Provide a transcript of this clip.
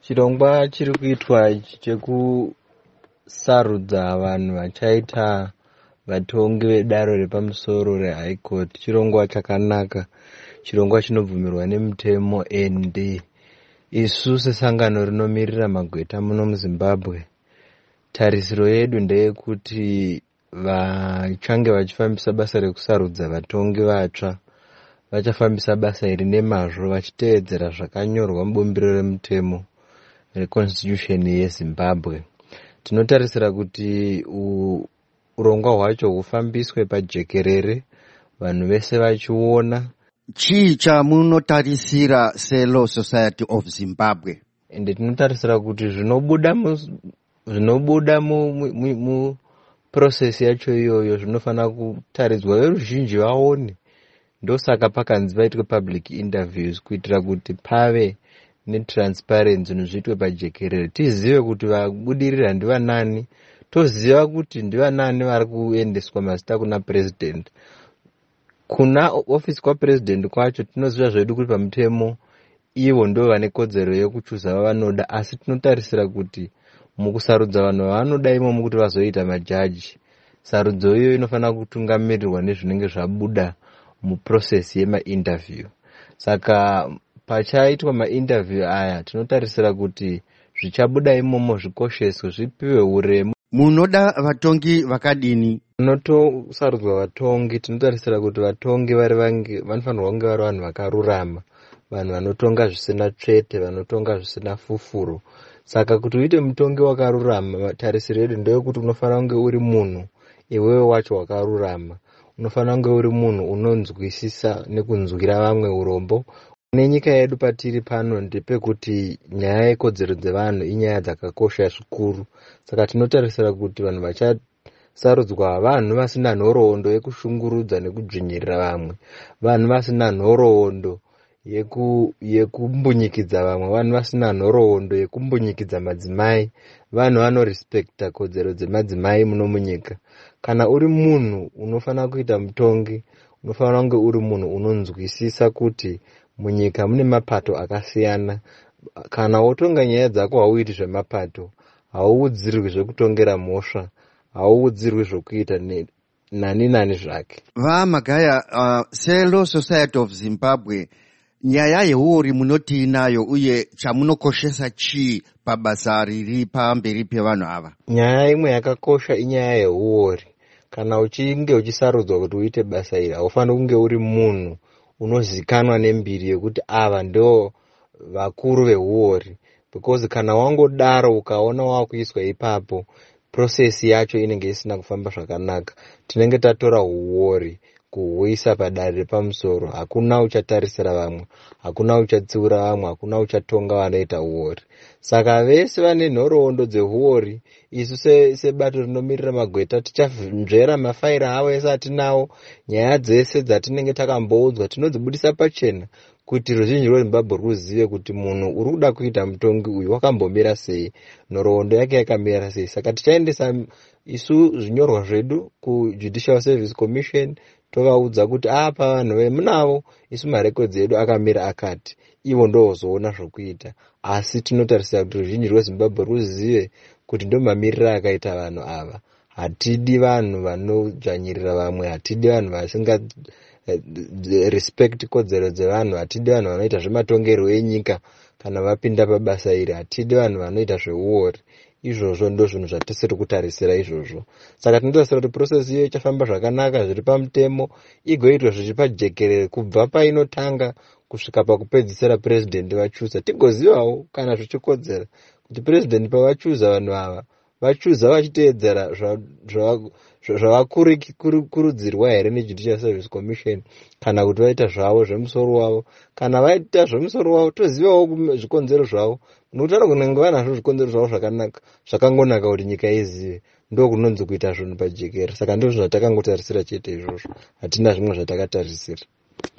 Chirongwa chiri kuitwa chekusarudza vanhu vachaita vatongi vedare repamusoro reHigh Court chirongwa chakanaka, chirongwa chinobvumirwa nemutemo, ende isu sesangano rinomirira magweta muno muZimbabwe, tarisiro yedu ndeyekuti vachange vachifambisa basa rekusarudza vatongi vatsva vachafambisa basa iri nemazvo vachiteedzera zvakanyorwa mubumbiro remutemo reconstitution yeZimbabwe. Tinotarisira kuti urongwa hwacho hufambiswe pajekerere, vanhu vese vachiona. Chii chamunotarisira seLaw Society of Zimbabwe? Ende tinotarisira kuti zvinobuda muprocess yacho iyoyo zvinofanira kutaridzwa veruzhinji vaone. Ndosaka pakanzi paitwe public interviews kuitira kuti pave netransparency zviitwe pajekerere, tizive kuti vabudirira ndivanani, toziva kuti ndivanani vari kuendeswa mazita kuna president. Kuna office kwapresident kwacho tinoziva zvedu kuti pamutemo ivo ndo vane kodzero yekuchuza vavanoda, asi tinotarisira kuti mukusarudza vanhu vavanoda imomo kuti vazoita majaji, sarudzo iyo inofanira kutungamirirwa nezvinenge zvabuda muprocess yemainterview. Saka pachaitwa mainterview aya tinotarisira kuti zvichabuda imomo zvikosheswe, zvipiwe uremu. Munoda vatongi vakadini? Munotosarudzwa vatongi, tinotarisira kuti vatongi vanofanirwa kunge vari vanhu vakarurama, vanhu vanotonga zvisina tsvete, vanotonga zvisina fufuro. Saka kuti uite mutongi wakarurama, tarisiro yedu ndeyekuti unofanira kunge uri munhu iwewe wacho wakarurama, unofanira kunge uri munhu unonzwisisa nekunzwira vamwe urombo. Nenyika yedu patiri pano ndepekuti nyaya yekodzero dzevanhu inyaya dzakakosha zvikuru. Saka tinotarisira kuti vanhu vachasarudzwa vanhu vasina nhoroondo yekushungurudza nekudzvinyirira vamwe, vanhu vasina nhoroondo yekumbunyikidza vamwe, vanhu vasina nhoroondo yekumbunyikidza madzimai, vanhu vanorispekta kodzero dzemadzimai muno munyika. Kana uri munhu unofanira kuita mutongi, unofanira kunge uri munhu unonzwisisa kuti munyika mune mapato akasiyana. Kana wotonga nyaya dzako hauiti zvemapato, hauudzirwi zvekutongera mhosva, hauudzirwi zvokuita nani zvake. Magaya, seLaw Society of Zimbabwe, nyaya yehuori munoti inayo uye chamunokoshesa chii pabasa riri pamberi pevanhu ava? Nyaya imwe yakakosha inyaya yehuori. Kana uchinge uchisarudzwa kuti uite basa iri, haufaniri kunge uri munhu unozikanwa nembiri yekuti ava ndo vakuru vehuori, because kana wangodaro ukaona wakuiswa ipapo, process yacho inenge isina kufamba zvakanaka. Tinenge tatora huori kuhuisa padare repamusoro, hakuna uchatarisira vamwe, hakuna uchatsiura vamwe, hakuna uchatonga vanoita huori. Saka vese vane nhoroondo dzehuori, isu sebato rinomirira magweta tichamvera mafaira avo ese atinawo, nyaya dzese dzatinenge takamboudzwa tinodzibudisa pachena kuti ruzhinji rweZimbabwe ruzive kuti munhu uri kuda kuita mutongi uyu wakambomira sei, nhoroondo yake yakamira sei. Saka tichaendesa isu zvinyorwa zvedu kuJudicial Service Commission tovaudza kuti apa vanhu vemunavo, isu marekodzi edu akamira akati, ivo ndozoona zvokuita. Asi tinotarisira kuti ruzhinji rweZimbabwe ruzive kuti ndo mamiriro akaita vanhu ava. Hatidi vanhu vanodzvanyirira vamwe, hatidi vanhu vasinga respect kodzero dzevanhu, hatidi vanhu vanoita zvematongerwo enyika kana vapinda pabasa iri, hatidi vanhu vanoita zveuori. Izvozvo ndo zvinhu zvatisiri kutarisira izvozvo. Saka tinotarisira kuti process iyo ichafamba zvakanaka zviri pamutemo, igoitwa zviri pajekerere kubva painotanga kusvika pakupedzisira president vachuza. Tigozivawo kana zvichikodzera kuti president pavachuza vanhu ava, vachuza vachiteedzera zvavakurudzirwa here neJudicial Service Commission, kana kuti vaita zvavo zvemusoro wavo. Kana vaita zvemusoro wavo, tozivawo zvikonzero zvavo, nokutaura kunenge vanazvo zvikonzero zvavo zvakanaka, zvakangonaka kuti nyika izive, ndo kunonzi kuita zvinhu pajekere. Saka ndizvo zvatakangotarisira chete izvozvo, hatina zvimwe zvatakatarisira.